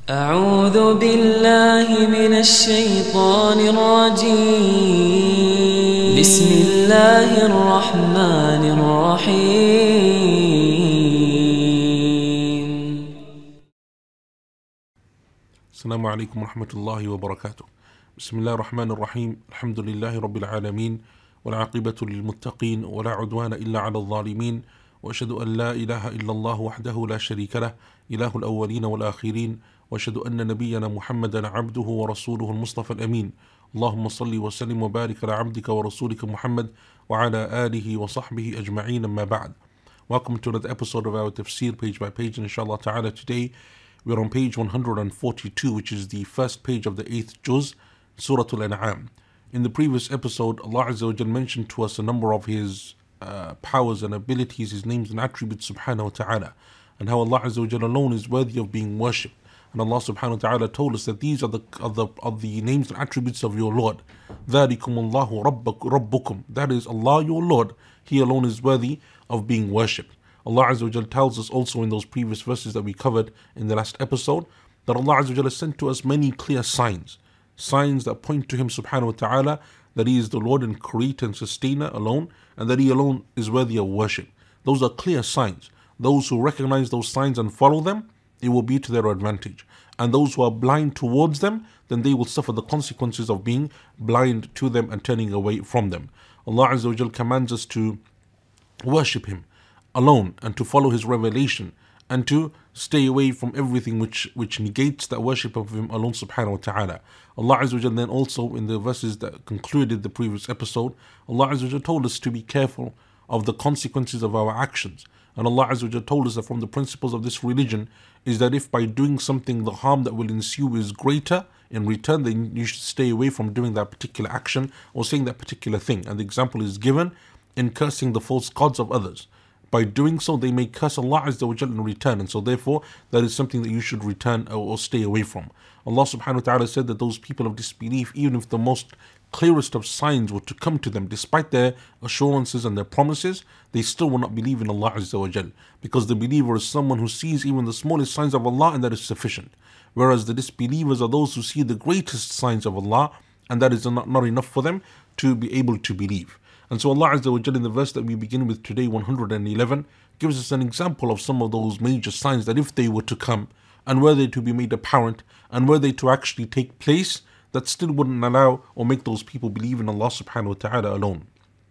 أعوذ بالله من الشيطان الرجيم بسم الله الرحمن الرحيم السلام عليكم ورحمة الله وبركاته. بسم الله الرحمن الرحيم. الحمد لله رب العالمين والعاقبة للمتقين ولا عدوان إلا على الظالمين، وأشهد أن لا إله إلا الله وحده لا شريك له إله الأولين والآخرين، وأشهد أن نبينا محمدا عبده ورسوله المصطفى الأمين. اللهم صل وسلم وبارك على عبدك ورسولك محمد وعلى آله وصحبه أجمعين. أما بعد. Welcome to another episode of our tafsir page by page, and inshallah ta'ala today we're on page 142, which is the first page of the 8th juz, Surah Al-An'am. In the previous episode, Allah Azza wa Jal mentioned to us a number of His powers and abilities, His names and attributes subhanahu wa ta'ala, and how Allah Azza wa Jal alone is worthy of being worshipped. And Allah subhanahu wa ta'ala told us that these are the names and attributes of your Lord. ذَلِكُمُ اللَّهُ رَبُّكُمْ. That is Allah your Lord. He alone is worthy of being worshipped. Allah Azza wa Jal tells us also in those previous verses that we covered in the last episode that Allah Azza wa Jal has sent to us many clear signs that point to Him subhanahu wa ta'ala, that He is the Lord and creator and sustainer alone, and that He alone is worthy of worship. Those are clear signs. Those who recognize those signs and follow them, it will be to their advantage. And those who are blind towards them, then they will suffer the consequences of being blind to them and turning away from them. Allah Azza wa Jal commands us to worship Him alone and to follow His revelation and to stay away from everything which negates that worship of Him alone subhanahu wa ta'ala. Allah Azza wa Jal then also in the verses that concluded the previous episode, Allah Azza wa Jal told us to be careful of the consequences of our actions. And Allah Azza wa Jal told us that from the principles of this religion is that if by doing something the harm that will ensue is greater in return, then you should stay away from doing that particular action or saying that particular thing. And the example is given in cursing the false gods of others. By doing so, they may curse Allah Azza wa Jal in return, and so therefore that is something that you should return or stay away from. Allah subhanahu wa ta'ala said that those people of disbelief, even if the most clearest of signs were to come to them, despite their assurances and their promises, they still will not believe in Allah Azza wa Jal, because the believer is someone who sees even the smallest signs of Allah, and that is sufficient. Whereas the disbelievers are those who see the greatest signs of Allah, and that is not enough for them to be able to believe. And so Allah Azza wa Jal in the verse that we begin with today, 111, gives us an example of some of those major signs that if they were to come, and were they to be made apparent, and were they to actually take place, that still wouldn't allow or make those people believe in Allah subhanahu wa ta'ala alone.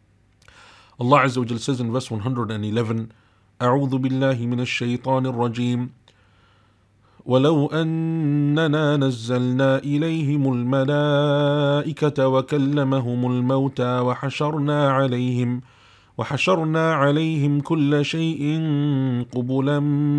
Allah Azza wa Jal says in verse 111, أعوذ بالله من الشيطان الرجيم ولو أننا نزلنا إليهم الملائكة وكلمهم الموتى وحشرنا عليهم كل شيء قبلا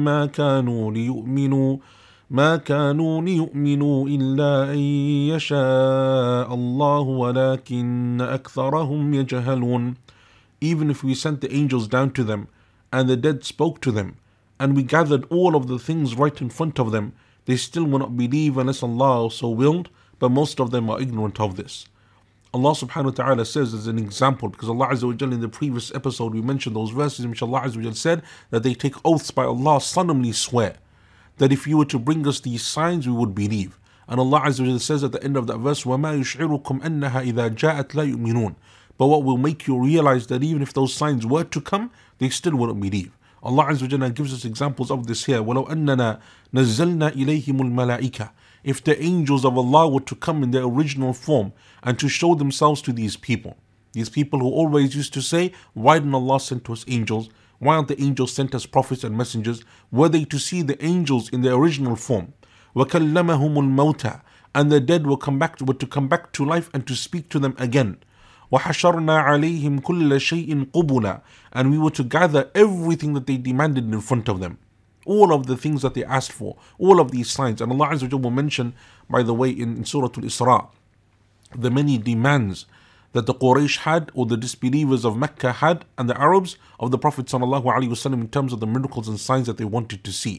ما كانوا ليؤمنوا إلا أن يشاء الله ولكن أكثرهم يجهلون. Even if we sent the angels down to them and the dead spoke to them, and we gathered all of the things right in front of them, they still will not believe unless Allah so willed, but most of them are ignorant of this. Allah subhanahu wa ta'ala says as an example, because Allah Azza wa Jal in the previous episode we mentioned those verses in which Allah Azza wa Jal said that they take oaths by Allah, solemnly swear that if you were to bring us these signs we would believe. And Allah Azza wa Jal says at the end of that verse, وَمَا يُشْعِرُكُمْ أَنَّهَا إِذَا جَاءَتْ لَا يُؤْمِنُونَ. But what will make you realize that even if those signs were to come, they still wouldn't believe. Allah Azza wa Jalla gives us examples of this here. وَلَوْ أَنَّنَا نَزَّلْنَا إِلَيْهِمُ الْمَلَائِكَةِ. If the angels of Allah were to come in their original form and to show themselves to these people who always used to say, why didn't Allah send to us angels? Why aren't the angels sent as prophets and messengers? Were they to see the angels in their original form? وَكَلَّمَهُمُ الْمَوْتَى. And the dead were to come back to life and to speak to them again. وَحَشَرْنَا عَلَيْهِمْ كُلَّ شَيْءٍ قُبُلًا. And we were to gather everything that they demanded in front of them. All of the things that they asked for. All of these signs. And Allah Azza wa Jalla will mention, by the way, in Surah Al-Isra, the many demands that the Quraysh had, or the disbelievers of Mecca had, and the Arabs of the Prophet ﷺ in terms of the miracles and signs that they wanted to see.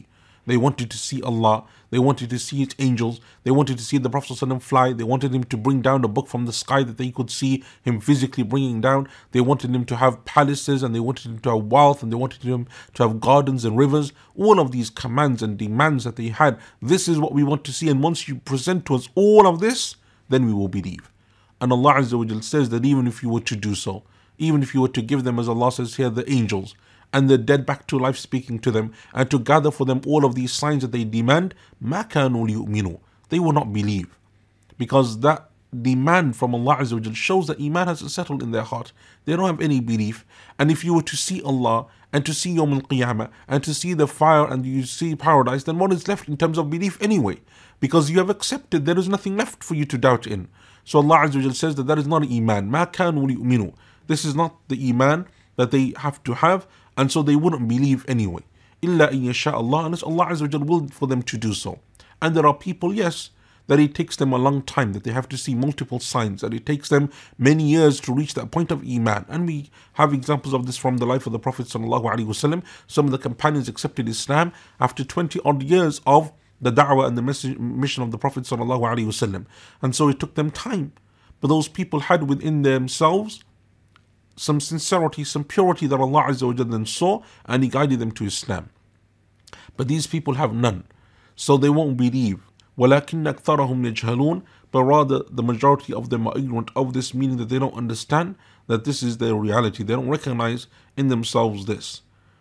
They wanted to see Allah. They wanted to see its angels. They wanted to see the Prophet ﷺ fly. They wanted him to bring down a book from the sky that they could see him physically bringing down. They wanted him to have palaces, and they wanted him to have wealth, and they wanted him to have gardens and rivers. All of these commands and demands that they had, this is what we want to see. And once you present to us all of this, then we will believe. And Allah Azza wa Jal says that even if you were to do so, even if you were to give them, as Allah says here, the angels and the dead back to life speaking to them, and to gather for them all of these signs that they demand, مَا كَانُوا لِيُؤْمِنُوا, they will not believe. Because that demand from Allah Azza wa Jal shows that Iman hasn't settled in their heart. They don't have any belief. And if you were to see Allah, and to see Yawm al-Qiyamah, and to see the fire, and you see paradise, then what is left in terms of belief anyway? Because you have accepted, there is nothing left for you to doubt in. So Allah Azza wa Jal says that is not Iman. مَا كَانُوا لِيُؤْمِنُوا. This is not the Iman that they have to have, and so they wouldn't believe anyway. إِلَّا إِن يَشَاءَ اللَّهُ, unless Allah Azza wa Jal will for them to do so. And there are people, yes, that it takes them a long time, that they have to see multiple signs, that it takes them many years to reach that point of Iman. And we have examples of this from the life of the Prophet ﷺ. Some of the companions accepted Islam after 20 odd years of the da'wah and the mission of the Prophet ﷺ. And so it took them time. But those people had within themselves some sincerity, some purity that Allah Azza wa Jalla then saw, and He guided them to Islam. But these people have none, so they won't believe. وَلَكِنَّ أَكْثَرَهُمْ يَجْهَلُونَ, but rather the majority of them are ignorant of this, meaning that they don't understand that this is their reality. They don't recognize in themselves this.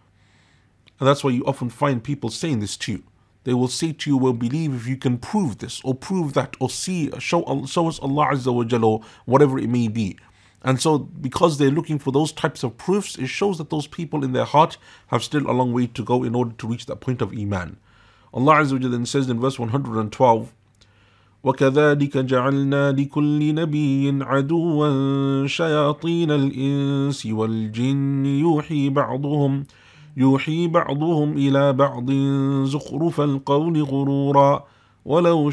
And that's why you often find people saying this to you. They will say to you, well, believe if you can prove this, or prove that, or show us Allah Azza wa Jalla, or whatever it may be. And so, because they're looking for those types of proofs, it shows that those people in their heart have still a long way to go in order to reach that point of Iman. Allah Azza wa Jalla then says in verse 112, وَكَذَلِكَ جَعَلْنَا لِكُلِّ نَبِيٍّ عَدُوًّا شَيَاطِينَ الْإِنسِ وَالْجِنِّ يُوحِي بَعْضُهُمْ إِلَى بَعْضٍ زُخْرُفَ الْقَوْلِ غُرُورًا وَلَوْ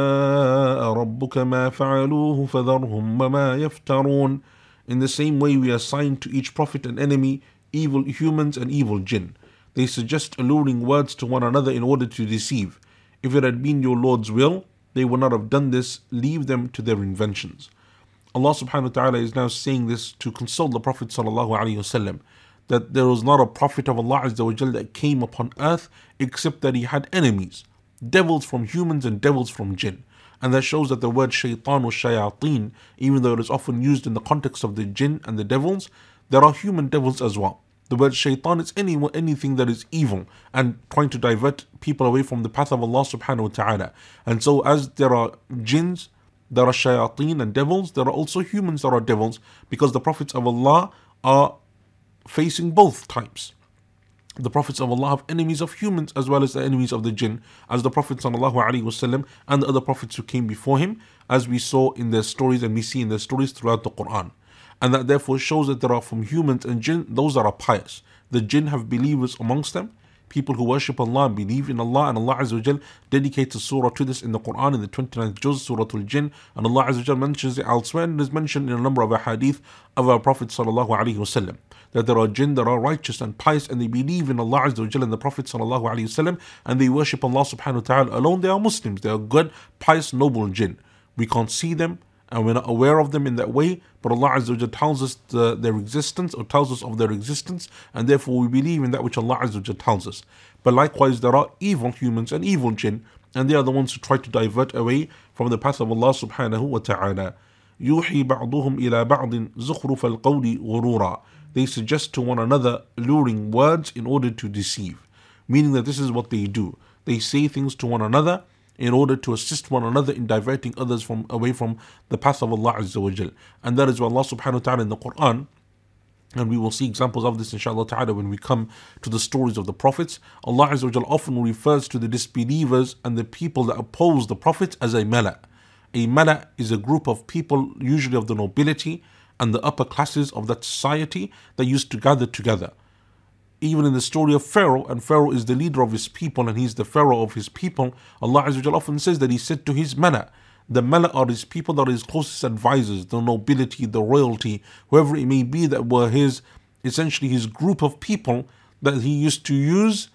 شَاءَ رَبُّكَ مَا فَعَلُوهُ فَذَرْهُمْ وَمَا يَفْتَرُونَ. In the same way we assign to each prophet an enemy, evil humans and evil jinn. They suggest alluring words to one another in order to deceive. If it had been your Lord's will, they would not have done this. Leave them to their inventions. Allah subhanahu wa ta'ala is now saying this to console the Prophet sallallahu alaihi wasallam, that there was not a prophet of Allah Azza wa Jalla that came upon earth except that he had enemies, devils from humans and devils from jinn. And that shows that the word shaitan or shayateen, even though it is often used in the context of the jinn and the devils, there are human devils as well. The word shaitan is anything that is evil and trying to divert people away from the path of Allah subhanahu wa ta'ala. And so as there are jinns, there are shayateen and devils, there are also humans that are devils, because the prophets of Allah are facing both types. The prophets of Allah have enemies of humans as well as the enemies of the jinn, as the Prophet sallallahu alaihi wasallam and the other prophets who came before him, as we saw in their stories and we see in their stories throughout the Quran. And that therefore shows that there are from humans and jinn those that are pious. The jinn have believers amongst them, people who worship Allah and believe in Allah, and Allah Azza wa Jal dedicates a surah to this in the Quran in the 29th juz, Surah Al-Jinn, and Allah Azza wa Jal mentions it elsewhere, and it is mentioned in a number of ahadith of our Prophet sallallahu alaihi wasallam, that there are jinn that are righteous and pious, and they believe in Allah Azza wa Jal and the Prophet sallallahu alaihi wasallam, and they worship Allah subhanahu wa ta'ala alone. They are Muslims, they are good, pious, noble jinn. We can't see them, and we're not aware of them in that way, but Allah Azza wa Jal tells us their existence, or tells us of their existence, and therefore we believe in that which Allah Azza wa Jal tells us. But likewise, there are evil humans and evil jinn, and they are the ones who try to divert away from the path of Allah subhanahu wa ta'ala. يُوحِي بَعْضُهُمْ إِلَى بَعْضٍ زُخْرُفَ الْقَوْلِ غُرُورًا. They suggest to one another alluring words in order to deceive, meaning that this is what they do. They say things to one another in order to assist one another in diverting others away from the path of Allah Azza wa Jal. And that is what Allah subhanahu wa ta'ala in the Quran, and we will see examples of this inshallah ta'ala when we come to the stories of the prophets. Allah Azza wa Jal often refers to the disbelievers and the people that oppose the prophets as a mala. A mala is a group of people, usually of the nobility and the upper classes of that society, that used to gather together. Even in the story of Pharaoh, and Pharaoh is the leader of his people and he's the Pharaoh of his people, Allah Azza wa Jal often says that he said to his mala. The mala are his people that are his closest advisors, the nobility, the royalty, whoever it may be, that were essentially his group of people that he used to use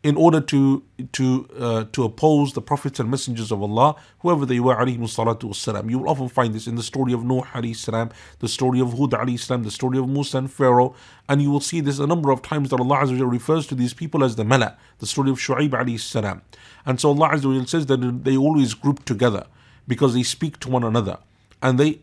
in order to oppose the prophets and messengers of Allah, whoever they were, alayhi salatu wassalam. You will often find this in the story of Nuh alayhi salam, the story of Hud alayhi salam, the story of Musa and Pharaoh, and you will see this a number of times that Allah Azza wa Jalla refers to these people as the Mala, the story of Shu'aib alayhi salam. And so Allah Azza wa Jalla says that they always group together because they speak to one another, and they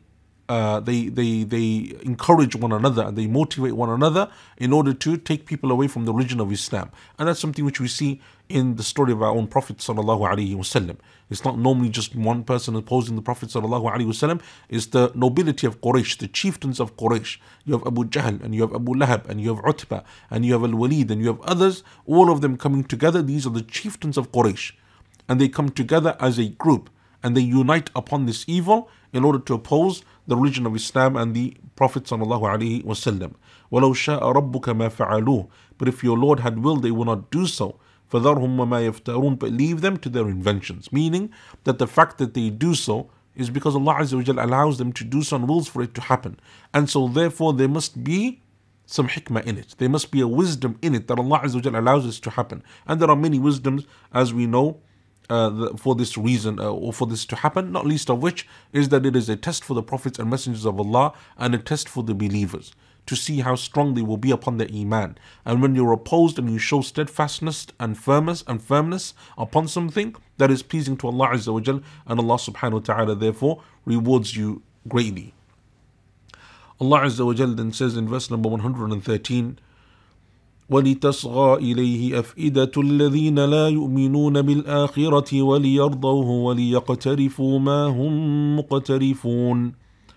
encourage one another, and they motivate one another in order to take people away from the religion of Islam. And that's something which we see in the story of our own Prophet sallallahu alaihi wasallam. It's not normally just one person opposing the Prophet sallallahu alaihi wasallam. It's the nobility of Quraysh, the chieftains of Quraysh. You have Abu Jahl, and you have Abu Lahab, and you have Utbah, and you have Al-Walid, and you have others, all of them coming together. These are the chieftains of Quraysh, and they come together as a group, and they unite upon this evil in order to oppose the religion of Islam and the Prophet sallallahu alaihi wasallam. وَلَوْ شَاءَ رَبُّكَ مَا فَعَلُوهُ. But if your Lord had willed, they will not do so. فَذَرْهُمْ وَمَا يَفْتَرُونَ. But leave them to their inventions. Meaning that the fact that they do so is because Allah Azza wa Jalla allows them to do so and wills for it to happen. And so therefore there must be some hikmah in it. There must be a wisdom in it that Allah Azza wa Jalla allows this to happen. And there are many wisdoms, as we know, for this reason, or for this to happen, not least of which is that it is a test for the prophets and messengers of Allah, and a test for the believers, to see how strong they will be upon their iman. And when you're opposed and you show steadfastness and firmness upon something, that is pleasing to Allah Azza wa Jal, and Allah subhanahu wa ta'ala therefore rewards you greatly. Allah Azza wa Jal then says in verse number 113, وَلِتَصْغَى إِلَيْهِ أَفْئِدَةُ الَّذِينَ لَا يُؤْمِنُونَ بِالْآخِرَةِ وَلِيَرْضَوْهُ وَلِيَقْتَرِفُوا مَا هُمْ مُقْتَرِفُونَ.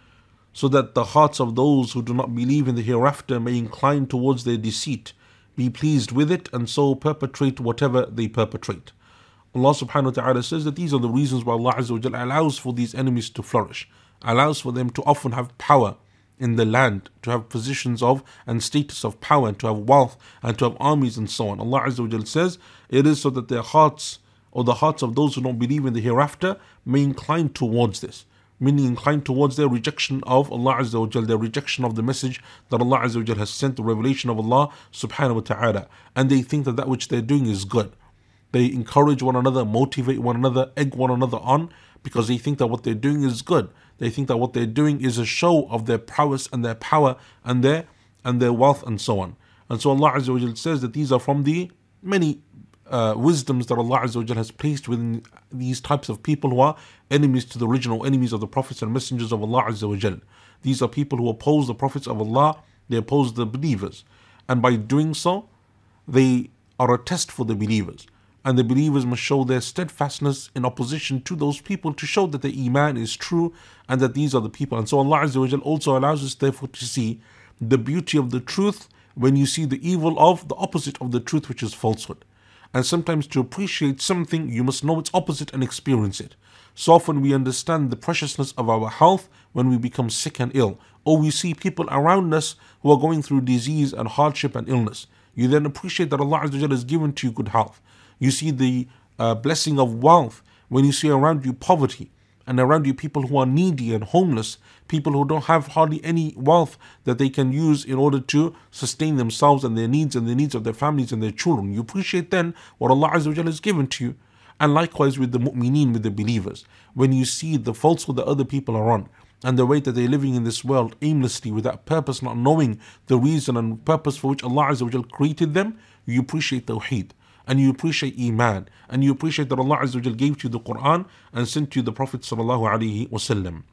So that the hearts of those who do not believe in the hereafter may incline towards their deceit, be pleased with it, and so perpetrate whatever they perpetrate. Allah subhanahu wa ta'ala says that these are the reasons why Allah Azza wa Jalla allows for these enemies to flourish, allows for them to often have power in the land, to have positions of and status of power, and to have wealth, and to have armies and so on. Allah Azza wa Jalla says it is so that their hearts, or the hearts of those who don't believe in the hereafter, may incline towards this, meaning incline towards their rejection of Allah Azza wa Jalla, their rejection of the message that Allah Azza wa Jalla has sent, the revelation of Allah subhanahu wa ta'ala, and they think that that which they're doing is good. They encourage one another, motivate one another, egg one another on, because they think that what they're doing is good. They think that what they're doing is a show of their prowess and their power and their wealth and so on. And so Allah Azza wa Jalla says that these are from the many wisdoms that Allah Azza wa Jalla has placed within these types of people who are enemies to the original enemies of the prophets and messengers of Allah Azza wa Jalla. These are people who oppose the prophets of Allah, they oppose the believers. And by doing so, they are a test for the believers. And the believers must show their steadfastness in opposition to those people to show that the iman is true and that these are the people. And so Allah Azza wa Jal also allows us therefore to see the beauty of the truth when you see the evil of the opposite of the truth, which is falsehood. And sometimes to appreciate something, you must know its opposite and experience it. So often we understand the preciousness of our health when we become sick and ill, or we see people around us who are going through disease and hardship and illness. You then appreciate that Allah Azza wa Jal has given to you good health. You see the blessing of wealth when you see around you poverty, and around you people who are needy and homeless, people who don't have hardly any wealth that they can use in order to sustain themselves and the needs of their families and their children. You appreciate then what Allah Azza wa Jalla has given to you. And likewise with the mu'mineen, with the believers, when you see the falsehood that other people are on, and the way that they're living in this world aimlessly, without purpose, not knowing the reason and purpose for which Allah Azza wa Jalla created them, you appreciate Tawheed. And you appreciate Iman, and you appreciate that Allah Azza wa Jal gave to you the Quran and sent to you the Prophet sallallahu alaihi wasallam.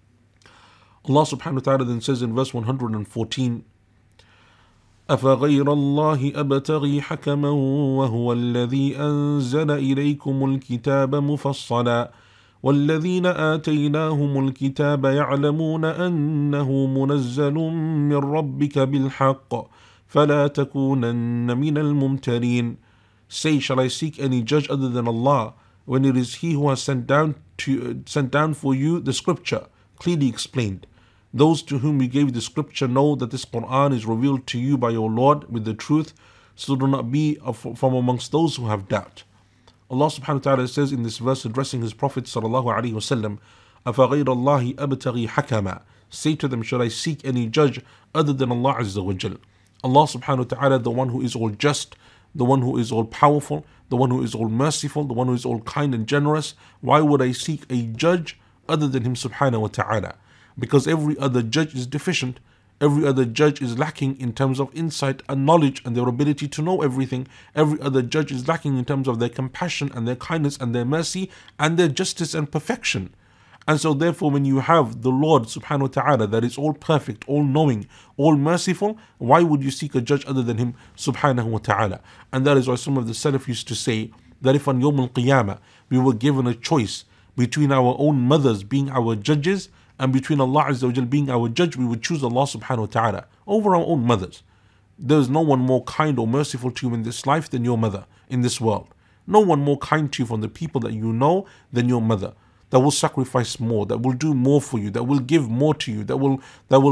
Allah subhanahu wa ta'ala then says in verse 114, أَفَغَيْرَ اللَّهِ أَبْتَغِي حَكَمًا وَهُوَ الَّذِي أَنزَلَ إِلَيْكُمُ الْكِتَابَ مُفَصَّلًا وَالَّذِينَ آتَيْنَاهُمُ الْكِتَابَ يَعْلَمُونَ أَنَّهُ مُنَزَّلٌ مِّن رَبِّكَ بِالْحَقِّ فَلَا تَكُونَنَّ مِنَ الْمُمْتَرِينَ. Say, shall I seek any judge other than Allah, when it is He who has sent down for you the scripture, clearly explained? Those to whom we gave the scripture know that this Quran is revealed to you by your Lord with the truth, so do not be from amongst those who have doubt. Allah subhanahu wa ta'ala says in this verse, addressing His Prophet sallallahu alaihi wasallam, أَفَغَيْرَ اللَّهِ أَبْتَغِي حَكَمًا. Say to them, should I seek any judge other than Allah Azza wa Jal? Allah subhanahu wa ta'ala, the one who is all just, the one who is all powerful, the one who is all merciful, the one who is all kind and generous. Why would I seek a judge other than him subhanahu wa ta'ala? Because every other judge is deficient. Every other judge is lacking in terms of insight and knowledge and their ability to know everything. Every other judge is lacking in terms of their compassion and their kindness and their mercy and their justice and perfection. And so therefore, when you have the Lord subhanahu wa ta'ala that is all perfect, all knowing, all merciful, why would you seek a judge other than him subhanahu wa ta'ala? And that is why some of the Salaf used to say that if on Yawm al-Qiyamah we were given a choice between our own mothers being our judges and between Allah Azza wa Jal being our judge, we would choose Allah subhanahu wa ta'ala over our own mothers. There is no one more kind or merciful to you in this life than your mother in this world. No one more kind to you from the people that you know than your mother. That will sacrifice more, that will do more for you, that will give more to you, that will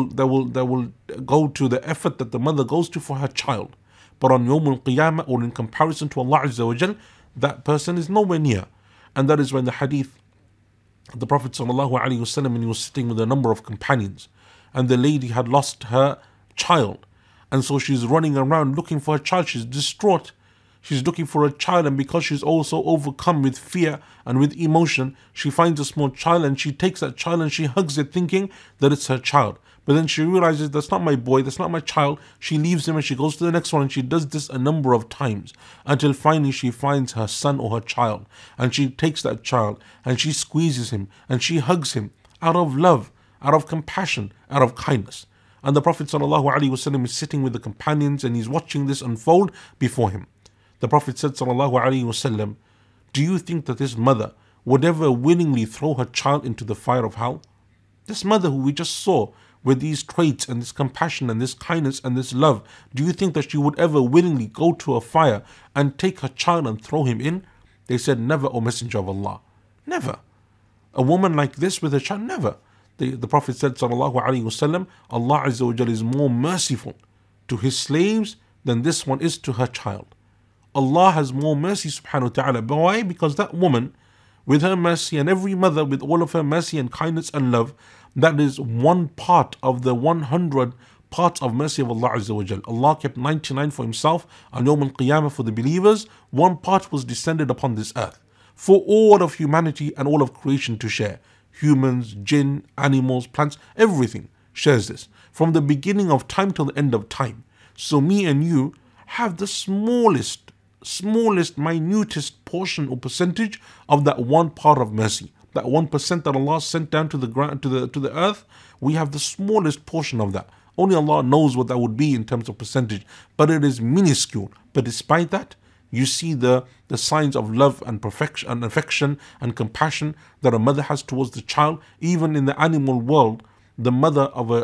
go to the effort that the mother goes to for her child. But on Yawm al-Qiyamah, or in comparison to Allah Azza wa Jal, that person is nowhere near. And that is when the hadith, the Prophet ﷺ, when he was sitting with a number of companions, and the lady had lost her child, and so she's running around looking for her child. She's distraught. She's looking for a child, and because she's also overcome with fear and with emotion, she finds a small child and she takes that child and she hugs it thinking that it's her child. But then she realizes, that's not my boy, that's not my child. She leaves him and she goes to the next one, and she does this a number of times until finally she finds her son or her child, and she takes that child and she squeezes him and she hugs him out of love, out of compassion, out of kindness. And the Prophet ﷺ is sitting with the companions and he's watching this unfold before him. The Prophet said ﷺ, do you think that this mother would ever willingly throw her child into the fire of hell? This mother who we just saw with these traits and this compassion and this kindness and this love, do you think that she would ever willingly go to a fire and take her child and throw him in? They said, never, O Messenger of Allah. Never. A woman like this with a child, never. The Prophet said ﷺ, Allah Azza wa Jalla is more merciful to his slaves than this one is to her child. Allah has more mercy subhanahu wa ta'ala. But why? Because that woman with her mercy, and every mother with all of her mercy and kindness and love, that is one part of the 100 parts of mercy of Allah Azza wa Jal. Allah kept 99 for himself on Yawm al-Qiyamah for the believers. One part was descended upon this earth for all of humanity and all of creation to share. Humans, jinn, animals, plants, everything shares this from the beginning of time till the end of time. So me and you have the smallest, minutest portion or percentage of that one part of mercy. That 1% that Allah sent down to the ground, to the earth, we have the smallest portion of that. Only Allah knows what that would be in terms of percentage, but it is minuscule. But despite that, you see the signs of love and perfection and affection and compassion that a mother has towards the child. Even in the animal world, the mother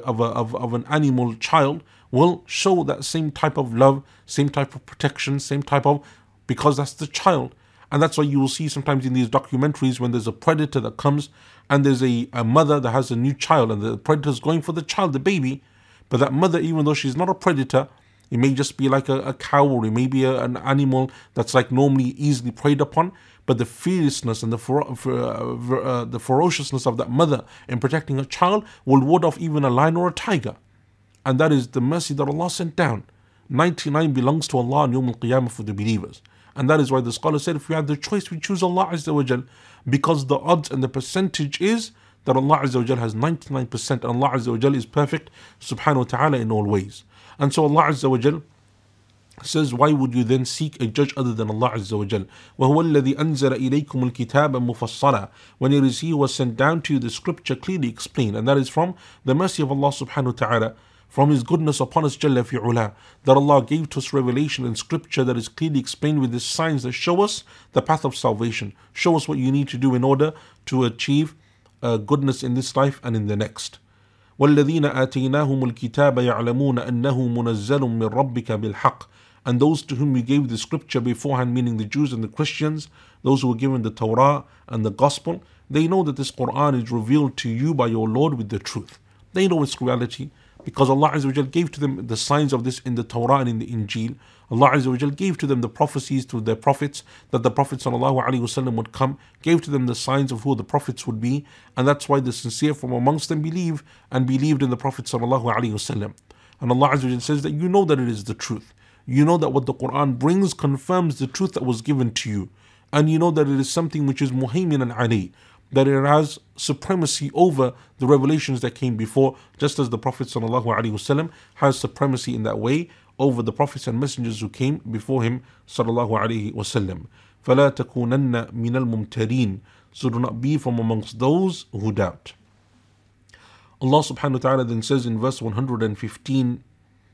of an animal child will show that same type of love, same type of protection, because that's the child. And that's why you will see sometimes in these documentaries when there's a predator that comes and there's a mother that has a new child and the predator's going for the child, the baby. But that mother, even though she's not a predator, it may just be like a cow, or it may be an animal that's like normally easily preyed upon. But the fierceness and the ferociousness of that mother in protecting her child will ward off even a lion or a tiger. And that is the mercy that Allah sent down. 99 belongs to Allah on Yawm al-Qiyamah for the believers. And that is why the scholar said, if we had the choice, we choose Allah Azza wa Jal, because the odds and the percentage is that Allah Azza wa Jal has 99%, and Allah Azza wa Jal is perfect subhanahu wa ta'ala in all ways. And so Allah Azza wa Jal says, why would you then seek a judge other than Allah Azza wa Jal? وَهُوَ الَّذِي أَنزَلَ إِلَيْكُمُ الْكِتَابَ مُفَصَّلًا. When it is He who was sent down to you the scripture clearly explained. And that is from the mercy of Allah subhanahu wa ta'ala, from His goodness upon us Jalla fi'ula, that Allah gave to us revelation in scripture that is clearly explained with the signs that show us the path of salvation, show us what you need to do in order to achieve goodness in this life and in the next. وَالَّذِينَ آتَيْنَاهُمُ الْكِتَابَ يَعْلَمُونَ أَنَّهُ مُنَزَّلٌ مِّن رَبِّكَ بِالْحَقِّ. And those to whom we gave the scripture beforehand, meaning the Jews and the Christians, those who were given the Torah and the Gospel, they know that this Quran is revealed to you by your Lord with the truth. They know its reality, because Allah Azza wa Jal gave to them the signs of this in the Torah and in the Injil. Allah Azza wa Jal gave to them the prophecies through their prophets, that the Prophet ﷺ would come, gave to them the signs of who the prophets would be, and that's why the sincere from amongst them believed in the Prophet ﷺ. And Allah Azza wa Jal says that you know that it is the truth. You know that what the Quran brings confirms the truth that was given to you. And you know that it is something which is muhayminan alayh, that it has supremacy over the revelations that came before, just as the Prophet ﷺ has supremacy in that way over the prophets and messengers who came before him ﷺ. فَلَا تَكُونَنَّ مِنَ الْمُمْتَرِينَ. So do not be from amongst those who doubt. Allah subhanahu wa ta'ala then says in verse 115,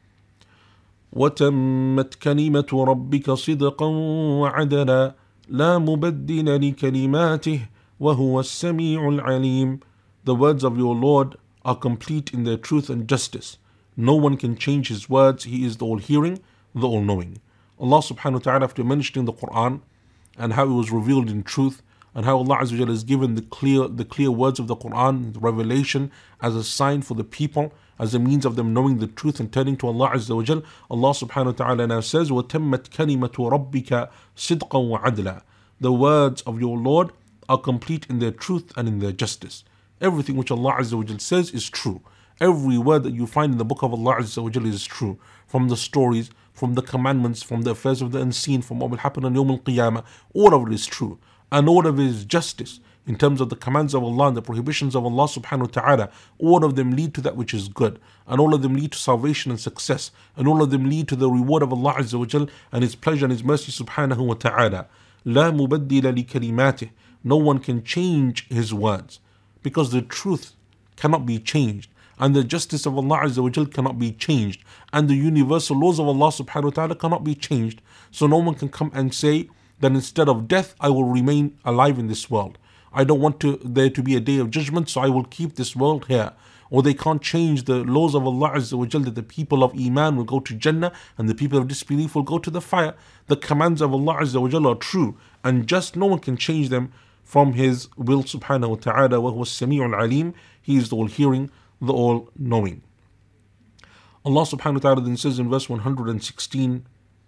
وَتَمَّتْ كَلِمَةُ رَبِّكَ صِدْقًا وَعَدَلًا لَا مُبَدِّلَ لِكَلِمَاتِهِ وَهُوَ السَّمِيعُ الْعَلِيمُ. The words of your Lord are complete in their truth and justice. No one can change his words. He is the all-hearing, the all-knowing. Allah subhanahu wa ta'ala, after mentioning the Quran and how it was revealed in truth, and how Allah Azza wa Jalla has given the clear words of the Quran, the revelation, as a sign for the people, as a means of them knowing the truth and turning to Allah Azza wa Jalla, Allah subhanahu wa ta'ala now says, وَتَمَّتْ كَلِمَةُ رَبِّكَ صِدْقًا وَعَدْلًا. The words of your Lord are complete in their truth and in their justice. Everything which Allah Azza wa Jalla says is true. Every word that you find in the book of Allah Azza wa Jalla is true. From the stories, from the commandments, from the affairs of the unseen, from what will happen on Yawm al-Qiyamah, all of it is true. And all of it is justice in terms of the commands of Allah and the prohibitions of Allah subhanahu wa ta'ala. All of them lead to that which is good, and all of them lead to salvation and success, and all of them lead to the reward of Allah Azza wa Jal and His pleasure and His mercy subhanahu wa ta'ala. لا مبدل لكلماته. No one can change His words, because the truth cannot be changed, and the justice of Allah Azza wa Jal cannot be changed, and the universal laws of Allah subhanahu wa ta'ala cannot be changed. So no one can come and say that instead of death, I will remain alive in this world. I don't want there to be a day of judgment, so I will keep this world here. Or they can't change the laws of Allah Azza wa Jal, that the people of Iman will go to Jannah and the people of disbelief will go to the fire. The commands of Allah Azza wa Jal are true and just. No one can change them from His will subhanahu wa ta'ala. وَهُوَ السَّمِيعُ الْعَلِيمُ. He is the all-hearing, the all-knowing. Allah subhanahu wa ta'ala then says in verse 116,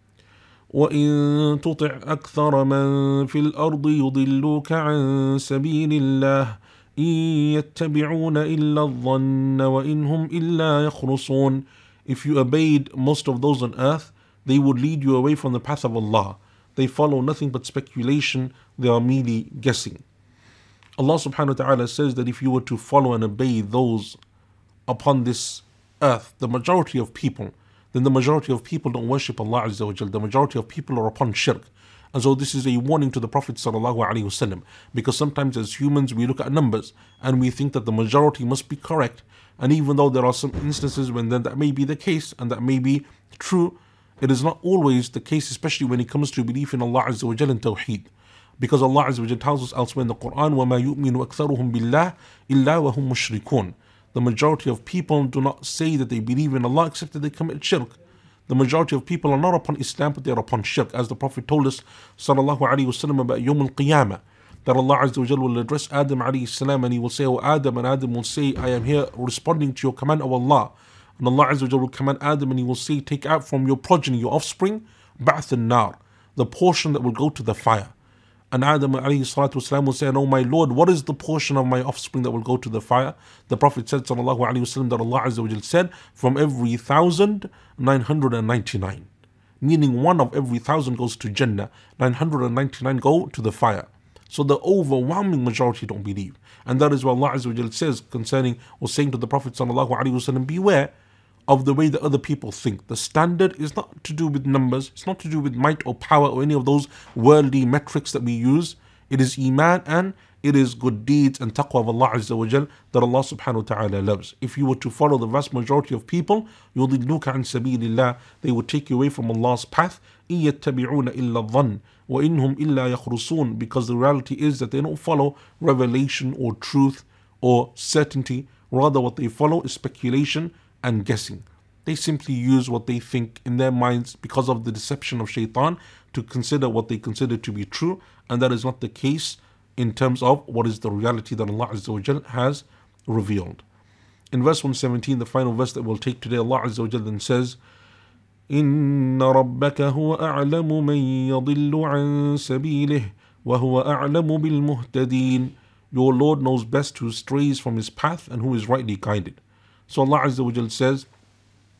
وَإِن تُطِعْ أَكْثَرَ مَنْ فِي الْأَرْضِ يُضِلُّوكَ عَنْ سَبِيلِ اللَّهِ إِن يَتَّبِعُونَ إِلَّا الظَّنَّ وَإِنْ هُمْ إِلَّا يَخْرُصُونَ. If you obeyed most of those on earth, they would lead you away from the path of Allah. They follow nothing but speculation. They are merely guessing. Allah subhanahu wa ta'ala says that if you were to follow and obey those upon this earth, the majority of people, then the majority of people don't worship Allah Azza wa Jal. The majority of people are upon shirk. And so this is a warning to the Prophet sallallahu alaihi wasallam, because sometimes as humans we look at numbers and we think that the majority must be correct. And even though there are some instances when then that may be the case and that may be true, it is not always the case, especially when it comes to belief in Allah Azza wa Jal and Tawheed. Because Allah Azza wa Jal tells us elsewhere in the Quran, وَمَا يُؤْمِنُ أَكْثَرُهُمْ بِاللَّهِ إِلَّا وَهُمْ مُشْرِكُونَ. The majority of people do not say that they believe in Allah except that they commit shirk. The majority of people are not upon Islam, but they are upon shirk. As the Prophet told us sallallahu alaihi wasallam about Yawm al-Qiyamah, that Allah Azza wa Jalla will address Adam alayhi salam and He will say, "O Adam," and Adam will say, "I am here responding to your command of Allah." And Allah Azza wa Jalla will command Adam and He will say, "Take out from your progeny, your offspring, ba'th an-nar," the portion that will go to the fire. And Adam alayhi salatu wasalam will say, "Oh my Lord, what is the portion of my offspring that will go to the fire?" The Prophet said sallallahu alayhi wasallam that Allah Azza wa Jalla said, "From every 1,999. Meaning one of every 1,000 goes to Jannah, 999 go to the fire. So the overwhelming majority don't believe. And that is what Allah Azza wa Jalla says concerning, or saying to the Prophet sallallahu alayhi wasallam, beware of the way that other people think. The standard is not to do with numbers, it's not to do with might or power or any of those worldly metrics that we use. It is Iman and it is good deeds and taqwa of Allah Azza wa Jal that Allah subhanahu wa ta'ala loves. If you were to follow the vast majority of people, يُضِلُّوكَ عَنْ سَبِيلِ اللَّهِ, they would take you away from Allah's path. إِن يَتَّبِعُونَ إِلَّا الظَّنَّ وَإِنْهُمْ إِلَّا يَخْرُصُونَ. Because the reality is that they don't follow revelation or truth or certainty. Rather what they follow is speculation and guessing. They simply use what they think in their minds because of the deception of shaitan to consider what they consider to be true, and that is not the case in terms of what is the reality that Allah Azza wa Jal has revealed. In verse 117, the final verse that we'll take today, Allah Azza wa Jal then says, إِنَّ رَبَّكَ هُوَ أَعْلَمُ مَنْ يَضِلُّ عَنْ سَبِيلِهِ وَهُوَ أَعْلَمُ بِالْمُهْتَدِينَ. Your Lord knows best who strays from His path and who is rightly guided. So Allah Azza wa Jal says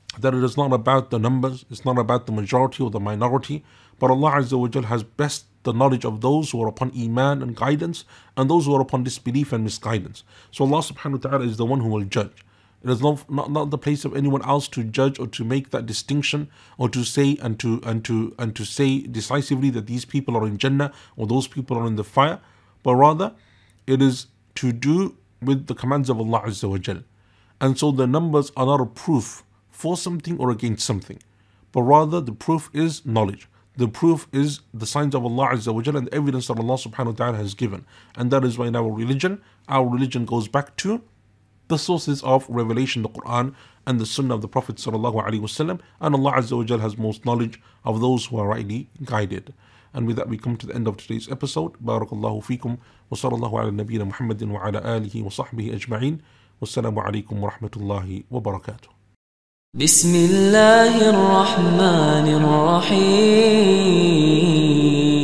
that it is not about the numbers, it's not about the majority or the minority, but Allah Azza wa Jal has best the knowledge of those who are upon Iman and guidance and those who are upon disbelief and misguidance. So Allah subhanahu wa ta'ala is the one who will judge. It is not the place of anyone else to judge or to make that distinction or to say and to say decisively that these people are in Jannah or those people are in the fire, but rather it is to do with the commands of Allah Azza wa Jal. And so the numbers are not a proof for something or against something, but rather the proof is knowledge. The proof is the signs of Allah Azza wa Jal and the evidence that Allah subhanahu wa ta'ala has given. And that is why in our religion goes back to the sources of revelation, the Quran and the Sunnah of the Prophet sallallahu alaihi wasallam, and Allah Azza wa Jal has most knowledge of those who are rightly guided. And with that we come to the end of today's episode. Barakallahu feekum wa sallallahu ala nabiyyina Muhammadin wa ala alihi wa sahbihi ajma'in. Wassalamu alaikum wa rahmatullahi wa barakatuh. بسم الله الرحمن الرحيم